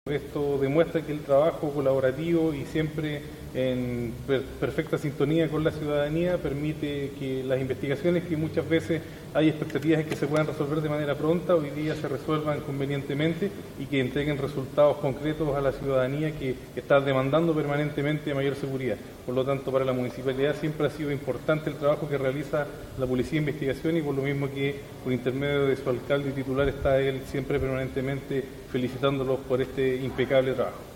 Esto demuestra que el trabajo colaborativo y siempre en perfecta sintonía con la ciudadanía permite que las investigaciones que muchas veces hay expectativas en que se puedan resolver de manera pronta, hoy día se resuelvan convenientemente y que entreguen resultados concretos a la ciudadanía que está demandando permanentemente mayor seguridad. Por lo tanto, para la municipalidad siempre ha sido importante el trabajo que realiza la Policía de Investigación y por lo mismo que por intermedio de su alcalde y titular está él siempre permanentemente felicitándolos por este impecable trabajo.